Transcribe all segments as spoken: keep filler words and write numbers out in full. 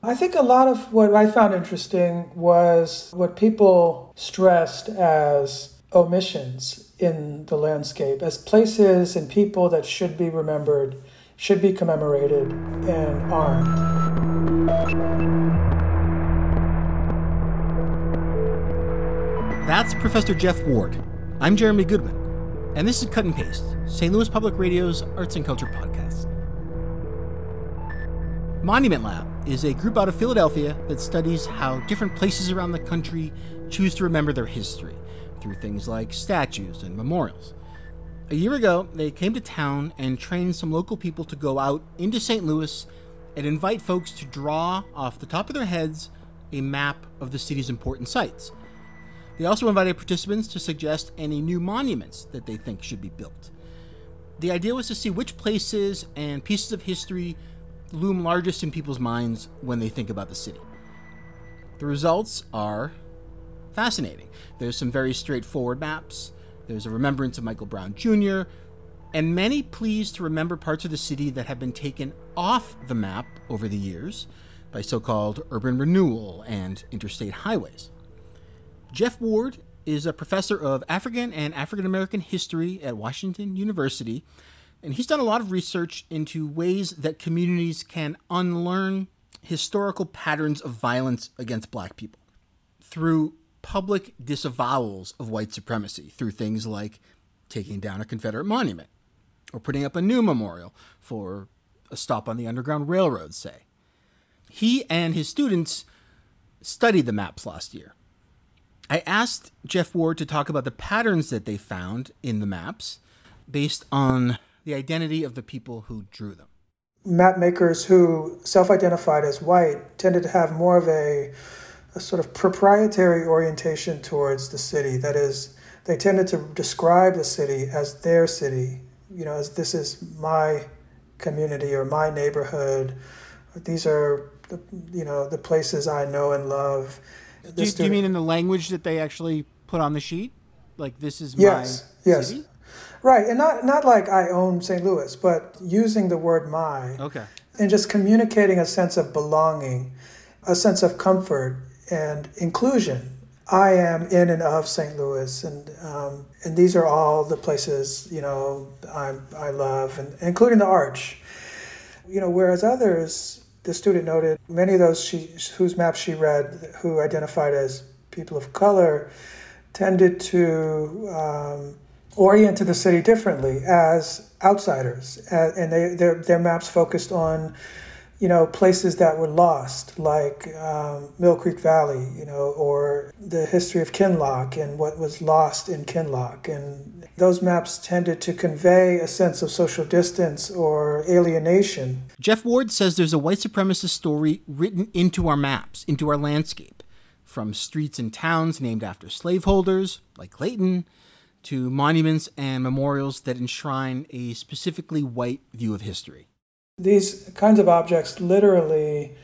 I think a lot of what I found interesting was what people stressed as omissions in the landscape, as places and people that should be remembered, should be commemorated and honored. That's Professor Jeff Ward. I'm Jeremy Goodwin, and this is Cut and Paste, Saint Louis Public Radio's Arts and Culture Podcast. Monument Lab is a group out of Philadelphia that studies how different places around the country choose to remember their history through things like statues and memorials. A year ago, they came to town and trained some local people to go out into Saint Louis and invite folks to draw off the top of their heads a map of the city's important sites. They also invited participants to suggest any new monuments that they think should be built. The idea was to see which places and pieces of history loom largest in people's minds when they think about the city. The results are fascinating. There's some very straightforward maps. There's a remembrance of Michael Brown Junior, and many pleas to remember parts of the city that have been taken off the map over the years by so-called urban renewal and interstate highways. Jeff Ward is a professor of African and African American history at Washington University, and he's done a lot of research into ways that communities can unlearn historical patterns of violence against Black people through public disavowals of white supremacy, through things like taking down a Confederate monument or putting up a new memorial for a stop on the Underground Railroad, say. He and his students studied the maps last year. I asked Jeff Ward to talk about the patterns that they found in the maps based on the identity of the people who drew them. Map makers who self-identified as white tended to have more of a, a sort of proprietary orientation towards the city. That is, they tended to describe the city as their city, you know, as this is my community or my neighborhood. These are, the, you know, the places I know and love. Do you, do you mean in the language that they actually put on the sheet? Like, this is yes, my yes. city? Right, and not not like I own Saint Louis, but using the word my. Okay. And just communicating a sense of belonging, a sense of comfort and inclusion. I am in and of Saint Louis, and um, and these are all the places, you know, I I love, and including the Arch. You know, whereas others, the student noted, many of those she, whose maps she read, who identified as people of color, tended to um, orient to the city differently as outsiders, uh, and they their their maps focused on, you know, places that were lost, like um, Mill Creek Valley, you know, or the history of Kinloch and what was lost in Kinloch. And those maps tended to convey a sense of social distance or alienation. Jeff Ward says there's a white supremacist story written into our maps, into our landscape, from streets and towns named after slaveholders, like Clayton, to monuments and memorials that enshrine a specifically white view of history. These kinds of objects literally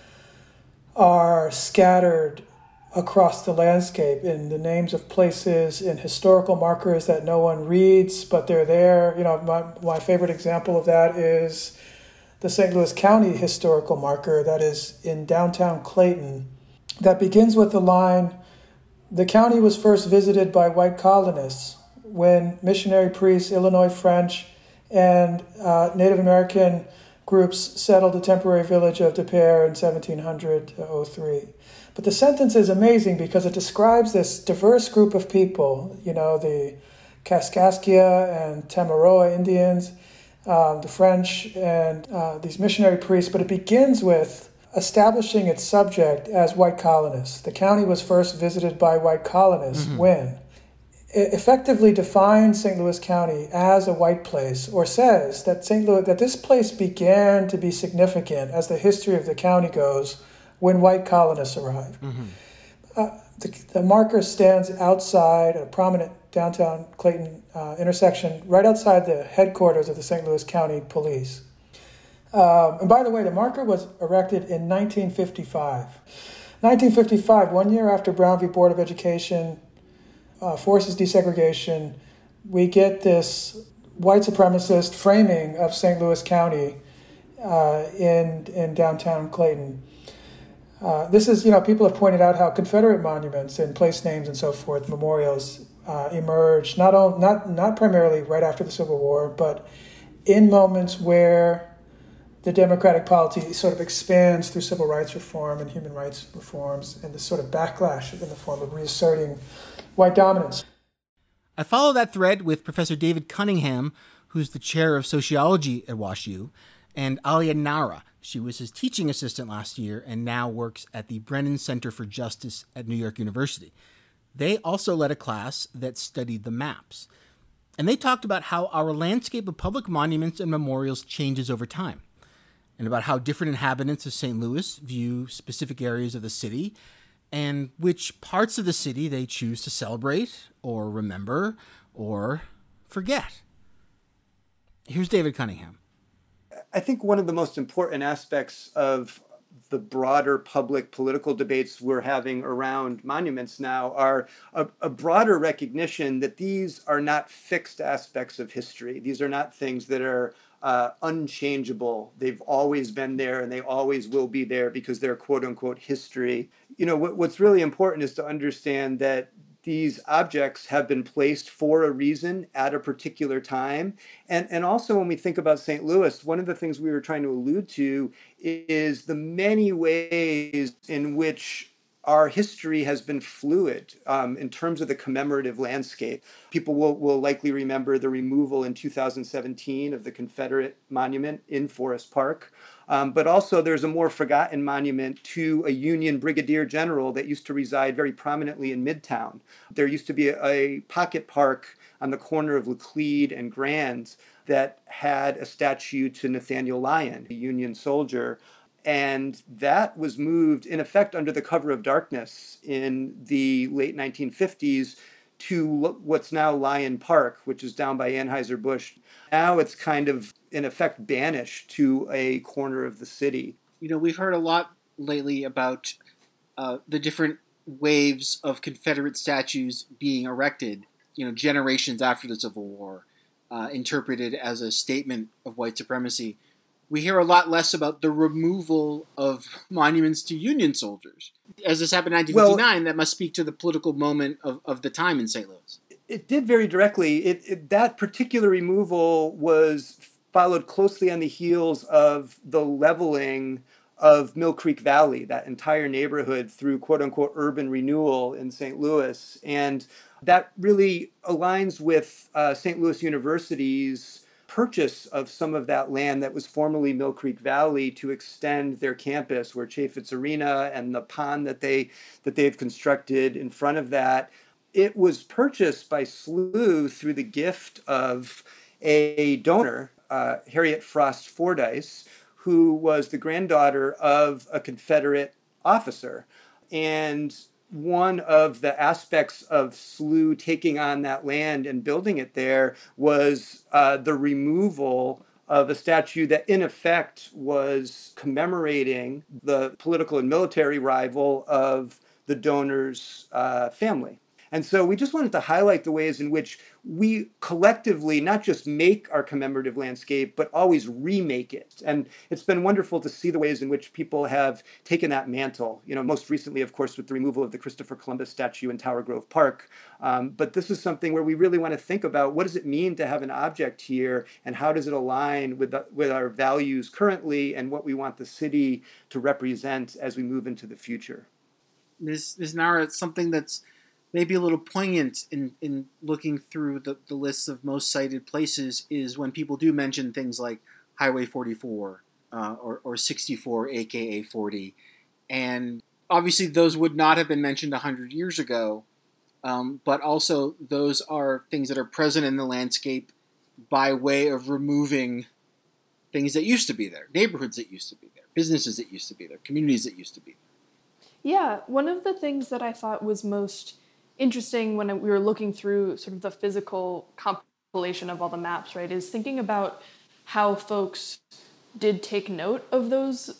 are scattered across the landscape in the names of places, in historical markers that no one reads, but they're there. You know, my, my favorite example of that is the Saint Louis County historical marker that is in downtown Clayton that begins with the line, "The county was first visited by white colonists when missionary priests, Illinois French, and uh, Native American groups settled the temporary village of Des Peres in seventeen oh three. But the sentence is amazing because it describes this diverse group of people, you know, the Kaskaskia and Tamaroa Indians, um, the French, and uh, these missionary priests. But it begins with establishing its subject as white colonists. The county was first visited by white colonists mm-hmm. when? It effectively defines Saint Louis County as a white place, or says that Saint Louis that this place began to be significant as the history of the county goes when white colonists arrived. Mm-hmm. Uh, the, the marker stands outside a prominent downtown Clayton uh, intersection, right outside the headquarters of the Saint Louis County Police. Um, and by the way, the marker was erected in nineteen fifty-five. nineteen fifty-five, one year after Brown v. Board of Education Uh, forces desegregation, we get this white supremacist framing of Saint Louis County uh, in in downtown Clayton. Uh, this is, you know, people have pointed out how Confederate monuments and place names and so forth, memorials, uh, emerged not, all, not, not primarily right after the Civil War, but in moments where the democratic polity sort of expands through civil rights reform and human rights reforms, and this sort of backlash in the form of reasserting white dominance. I follow that thread with Professor David Cunningham, who's the chair of sociology at WashU, and Alia Nara. She was his teaching assistant last year and now works at the Brennan Center for Justice at New York University. They also led a class that studied the maps. And they talked about how our landscape of public monuments and memorials changes over time, and about how different inhabitants of Saint Louis view specific areas of the city, and which parts of the city they choose to celebrate or remember or forget. Here's David Cunningham. I think one of the most important aspects of the broader public political debates we're having around monuments now are a, a broader recognition that these are not fixed aspects of history. These are not things that are uh, unchangeable. They've always been there and they always will be there because they're quote unquote history. You know, what, what's really important is to understand that these objects have been placed for a reason at a particular time. And, and also when we think about Saint Louis, one of the things we were trying to allude to is the many ways in which our history has been fluid um, in terms of the commemorative landscape. People will, will likely remember the removal in two thousand seventeen of the Confederate monument in Forest Park. Um, but also there's a more forgotten monument to a Union brigadier general that used to reside very prominently in Midtown. There used to be a, a pocket park on the corner of Laclede and Grand that had a statue to Nathaniel Lyon, a Union soldier. And that was moved, in effect, under the cover of darkness in the late nineteen fifties to what's now Lyon Park, which is down by Anheuser-Busch. Now it's kind of, in effect, banished to a corner of the city. You know, we've heard a lot lately about uh, the different waves of Confederate statues being erected, you know, generations after the Civil War, uh, interpreted as a statement of white supremacy. We hear a lot less about the removal of monuments to Union soldiers. As this happened in nineteen fifty-nine, well, that must speak to the political moment of, of the time in Saint Louis. It did very directly. It, it, that particular removal was followed closely on the heels of the leveling of Mill Creek Valley, that entire neighborhood, through quote-unquote urban renewal in Saint Louis. And that really aligns with uh, Saint Louis University's purchase of some of that land that was formerly Mill Creek Valley to extend their campus, where Chaffetz Arena and the pond that they that they've constructed in front of that. It was purchased by S L U through the gift of a donor, uh, Harriet Frost Fordyce, who was the granddaughter of a Confederate officer. And one of the aspects of S L U taking on that land and building it there was uh, the removal of a statue that in effect was commemorating the political and military rival of the donor's uh, family. And so we just wanted to highlight the ways in which we collectively not just make our commemorative landscape, but always remake it. And it's been wonderful to see the ways in which people have taken that mantle. You know, most recently, of course, with the removal of the Christopher Columbus statue in Tower Grove Park. Um, but this is something where we really want to think about what does it mean to have an object here, and how does it align with the, with our values currently and what we want the city to represent as we move into the future. Miz Miz Nara, it's something that's maybe a little poignant in, in looking through the, the lists of most cited places is when people do mention things like Highway forty-four uh, or, or sixty-four, a k a forty. And obviously those would not have been mentioned one hundred years ago, um, but also those are things that are present in the landscape by way of removing things that used to be there, neighborhoods that used to be there, businesses that used to be there, communities that used to be there. Yeah, one of the things that I thought was most interesting when we were looking through sort of the physical compilation of all the maps, right, is thinking about how folks did take note of those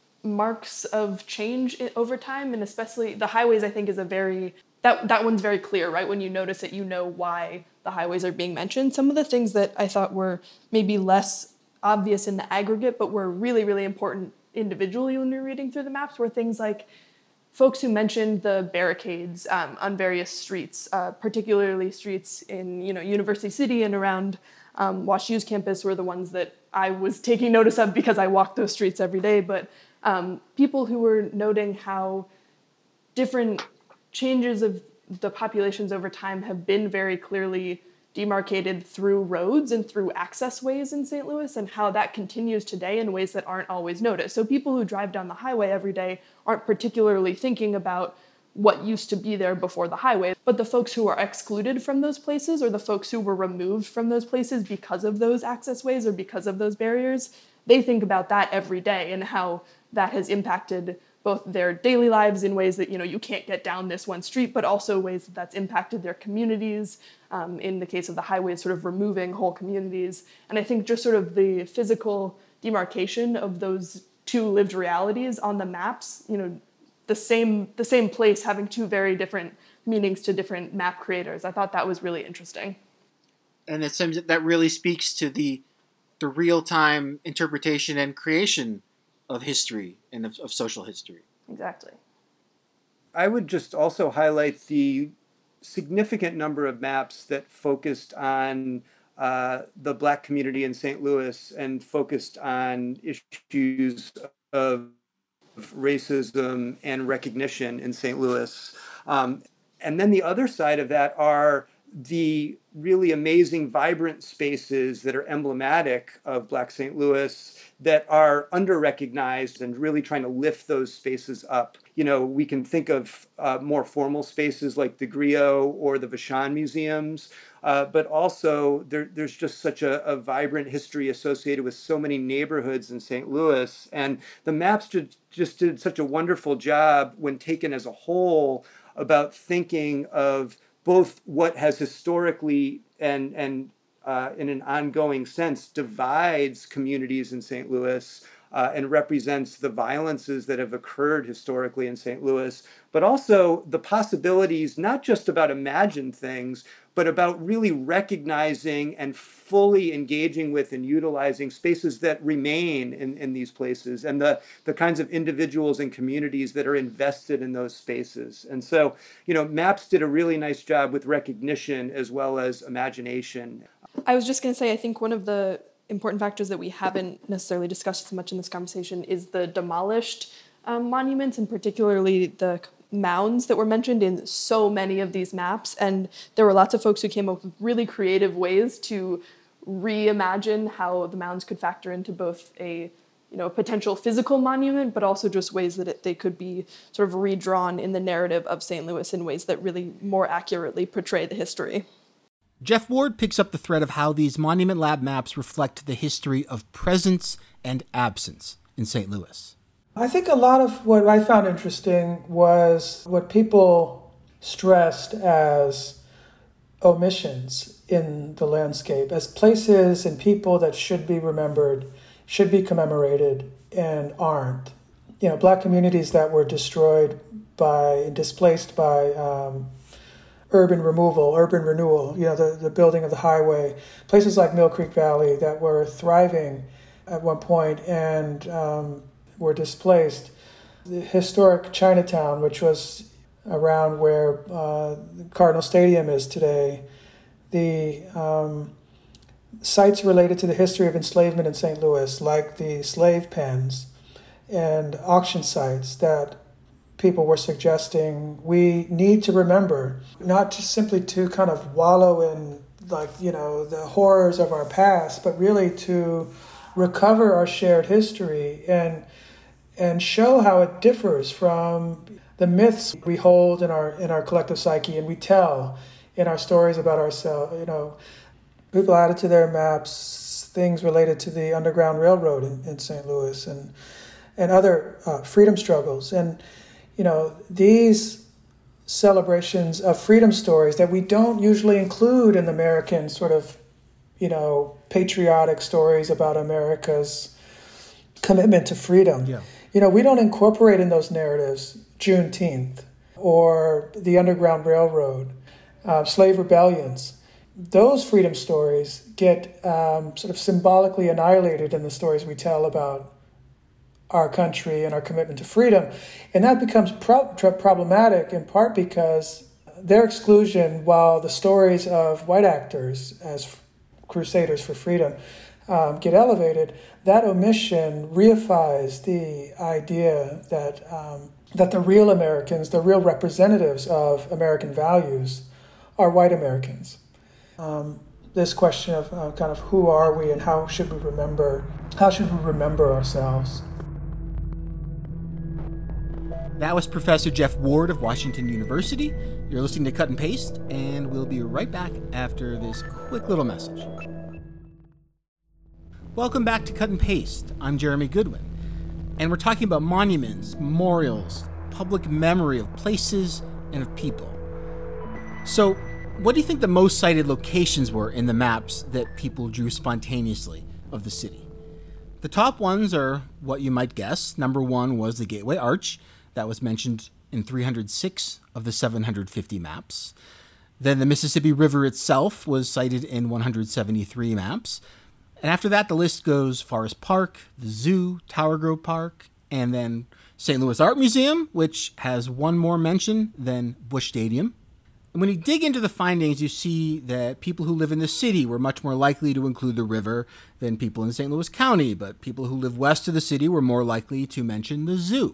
marks of change over time, and especially the highways, I think, is a very, that, that one's very clear, right? When you notice it, you know why the highways are being mentioned. Some of the things that I thought were maybe less obvious in the aggregate, but were really, really important individually when you're reading through the maps were things like folks who mentioned the barricades um, on various streets, uh, particularly streets in you know University City and around um, WashU's campus were the ones that I was taking notice of because I walk those streets every day. But um, people who were noting how different changes of the populations over time have been very clearly demarcated through roads and through access ways in Saint Louis, and how that continues today in ways that aren't always noticed. So people who drive down the highway every day aren't particularly thinking about what used to be there before the highway, but the folks who are excluded from those places, or the folks who were removed from those places because of those access ways or because of those barriers, they think about that every day and how that has impacted both their daily lives in ways that, you know, you can't get down this one street, but also ways that that's impacted their communities. Um, in the case of the highways, sort of removing whole communities. And I think just sort of the physical demarcation of those two lived realities on the maps, you know, the same the same place having two very different meanings to different map creators. I thought that was really interesting. And it seems that really speaks to the the real-time interpretation and creation of history and of, of social history. Exactly. I would just also highlight the significant number of maps that focused on uh, the Black community in Saint Louis and focused on issues of racism and recognition in Saint Louis. Um, and then the other side of that are the really amazing, vibrant spaces that are emblematic of Black Saint Louis that are under-recognized, and really trying to lift those spaces up. You know, we can think of uh, more formal spaces like the Griot or the Vachon museums, uh, but also there, there's just such a, a vibrant history associated with so many neighborhoods in Saint Louis. And the maps just, just did such a wonderful job when taken as a whole about thinking of both what has historically and, and uh, in an ongoing sense divides communities in Saint Louis uh, and represents the violences that have occurred historically in Saint Louis, but also the possibilities, not just about imagined things, but about really recognizing and fully engaging with and utilizing spaces that remain in, in these places, and the, the kinds of individuals and communities that are invested in those spaces. And so, you know, maps did a really nice job with recognition as well as imagination. I was just going to say, I think one of the important factors that we haven't necessarily discussed so much in this conversation is the demolished um, monuments, and particularly the mounds that were mentioned in so many of these maps. And there were lots of folks who came up with really creative ways to reimagine how the mounds could factor into both a you know, a potential physical monument, but also just ways that it, they could be sort of redrawn in the narrative of Saint Louis in ways that really more accurately portray the history. Jeff Ward picks up the thread of how these Monument Lab maps reflect the history of presence and absence in Saint Louis. I think a lot of what I found interesting was what people stressed as omissions in the landscape, as places and people that should be remembered, should be commemorated, and aren't. You know, Black communities that were destroyed by, displaced by um, urban removal, urban renewal, you know, the, the building of the highway, places like Mill Creek Valley that were thriving at one point and um, were displaced. The historic Chinatown, which was around where uh, Cardinal Stadium is today, the um, sites related to the history of enslavement in Saint Louis, like the slave pens and auction sites that people were suggesting we need to remember, not just simply to kind of wallow in, like, you know, the horrors of our past, but really to recover our shared history and and show how it differs from the myths we hold in our in our collective psyche and we tell in our stories about ourselves. You know, people added to their maps things related to the Underground Railroad in, in Saint Louis and and other uh, freedom struggles. And you know, these celebrations of freedom stories that we don't usually include in American sort of, you know, patriotic stories about America's commitment to freedom. Yeah. You know, we don't incorporate in those narratives Juneteenth or the Underground Railroad, uh, slave rebellions. Those freedom stories get um, sort of symbolically annihilated in the stories we tell about our country and our commitment to freedom. And that becomes pro- problematic in part because their exclusion, while the stories of white actors as crusaders for freedom um, get elevated, that omission reifies the idea that um, that the real Americans, the real representatives of American values, are white Americans. Um, this question of uh, kind of who are we and how should we remember, how should we remember ourselves? That was Professor Jeff Ward of Washington University. You're listening to Cut and Paste, and we'll be right back after this quick little message. Welcome back to Cut and Paste. I'm Jeremy Goodwin, and we're talking about monuments, memorials, public memory of places and of people. So, what do you think the most cited locations were in the maps that people drew spontaneously of the city? The top ones are what you might guess. Number one was the Gateway Arch. That was mentioned in three hundred six of the seven hundred fifty maps. Then the Mississippi River itself was cited in one hundred seventy-three maps. And after that, the list goes Forest Park, the Zoo, Tower Grove Park, and then Saint Louis Art Museum, which has one more mention than Busch Stadium. And when you dig into the findings, you see that people who live in the city were much more likely to include the river than people in Saint Louis County, but people who live west of the city were more likely to mention the zoo.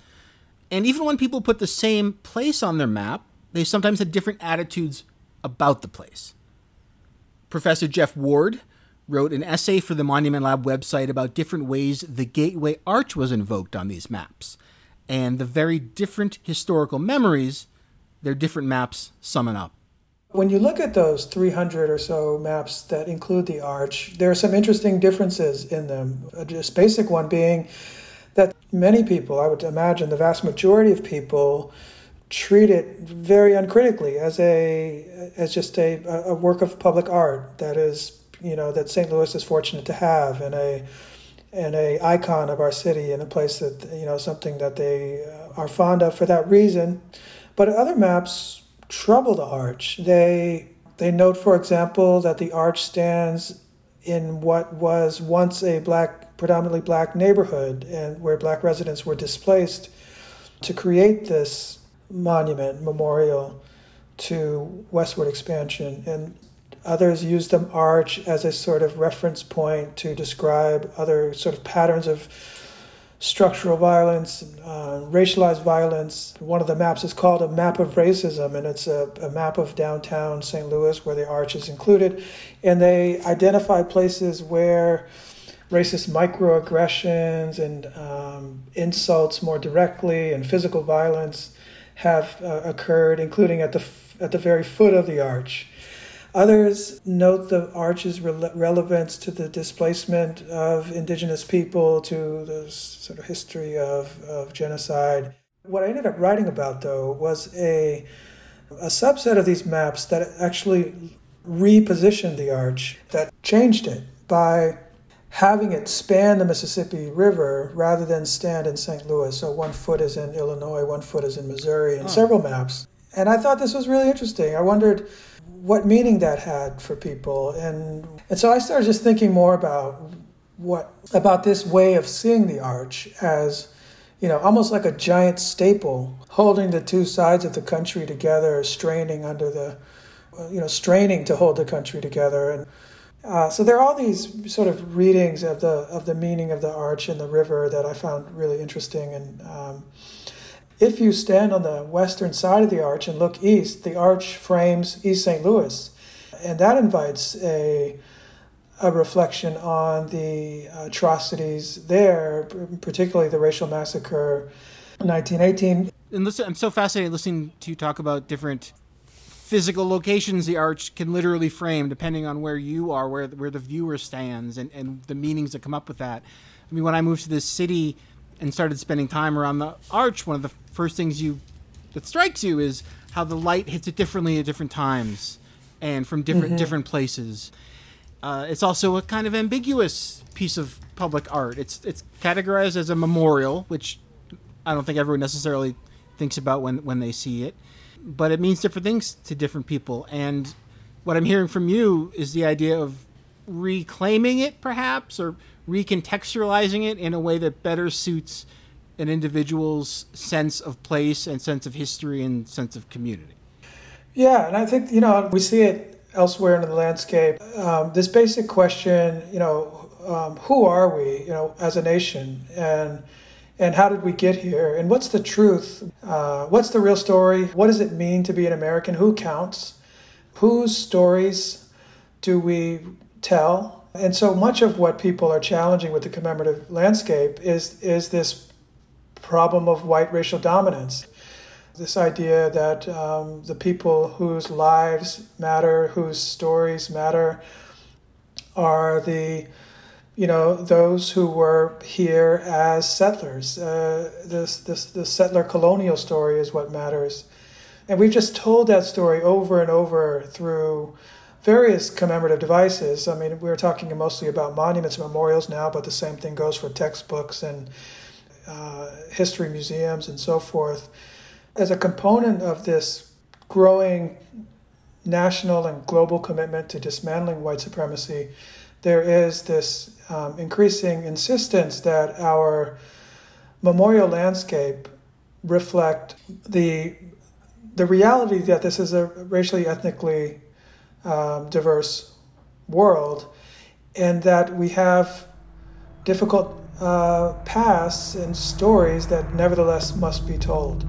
And even when people put the same place on their map, they sometimes had different attitudes about the place. Professor Jeff Ward wrote an essay for the Monument Lab website about different ways the Gateway Arch was invoked on these maps, and the very different historical memories their different maps summon up. When you look at those three hundred or so maps that include the arch, there are some interesting differences in them. A just basic one being that many people, I would imagine the vast majority of people, treat it very uncritically as a as just a, a work of public art that is, you know, that Saint Louis is fortunate to have, and a and a icon of our city, and a place that, you know, something that they are fond of for that reason. But other maps trouble the arch. They they note, for example, that the arch stands in what was once a black, predominantly black neighborhood, and where black residents were displaced to create this monument, memorial to westward expansion. And others use the arch as a sort of reference point to describe other sort of patterns of structural violence, uh, racialized violence. One of the maps is called a map of racism, and it's a, a map of downtown Saint Louis where the arch is included. And they identify places where racist microaggressions and um, insults more directly and physical violence have uh, occurred, including at the f- at the very foot of the arch. Others note the arch's re- relevance to the displacement of indigenous people, to the sort of history of, of genocide. What I ended up writing about, though, was a, a subset of these maps that actually repositioned the arch, that changed it by having it span the Mississippi River rather than stand in Saint Louis. So one foot is in Illinois, one foot is in Missouri, and oh. several maps. And I thought this was really interesting. I wondered what meaning that had for people. And and so I started just thinking more about what about this way of seeing the arch as, you know, almost like a giant staple holding the two sides of the country together, straining under the, you know, straining to hold the country together. And uh, so there are all these sort of readings of the of the meaning of the arch and the river that I found really interesting. And um, if you stand on the western side of the arch and look east, the arch frames East Saint Louis, and that invites a a reflection on the atrocities there, particularly the racial massacre in nineteen eighteen. And listen, I'm so fascinated listening to you talk about different physical locations the arch can literally frame, depending on where you are, where where the viewer stands, and, and the meanings that come up with that. I mean, when I moved to this city and started spending time around the arch, one of the first things you that strikes you is how the light hits it differently at different times and from different mm-hmm. different places. Uh, it's also a kind of ambiguous piece of public art. It's it's categorized as a memorial, which I don't think everyone necessarily thinks about when, when they see it, but it means different things to different people. And what I'm hearing from you is the idea of reclaiming it, perhaps, or recontextualizing it in a way that better suits an individual's sense of place and sense of history and sense of community. Yeah, and I think, you know, we see it elsewhere in the landscape. Um, this basic question, you know, um, who are we, you know, as a nation, and and how did we get here, and what's the truth? Uh, what's the real story? What does it mean to be an American? Who counts? Whose stories do we tell? And so much of what people are challenging with the commemorative landscape is is this problem of white racial dominance. This idea that um, the people whose lives matter, whose stories matter, are the, you know, those who were here as settlers. Uh, this, this, the settler colonial story is what matters. And we've just told that story over and over through various commemorative devices. I mean, we're talking mostly about monuments and memorials now, but the same thing goes for textbooks and uh, history museums and so forth. As a component of this growing national and global commitment to dismantling white supremacy, there is this um, increasing insistence that our memorial landscape reflect the the reality that this is a racially, ethnically um, diverse world, and that we have difficult uh, pasts and stories that nevertheless must be told.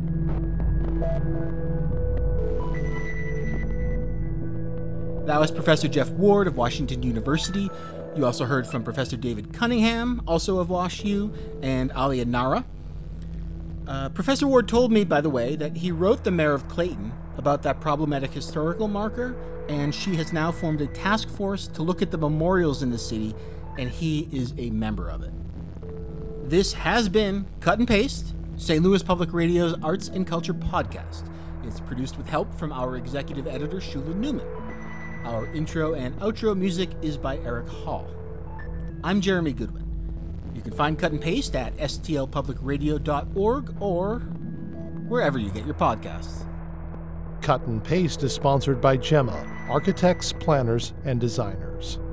That was Professor Jeff Ward of Washington University. You also heard from Professor David Cunningham, also of WashU, and Alia Nara. Uh, Professor Ward told me, by the way, that he wrote the mayor of Clayton about that problematic historical marker, and she has now formed a task force to look at the memorials in the city, and he is a member of it. This has been Cut and Paste, Saint Louis Public Radio's Arts and Culture podcast. It's produced with help from our executive editor, Shula Newman. Our intro and outro music is by Eric Hall. I'm Jeremy Goodwin. You can find Cut and Paste at s t l public radio dot org or wherever you get your podcasts. Cut and Paste is sponsored by Gemma, architects, planners, and designers.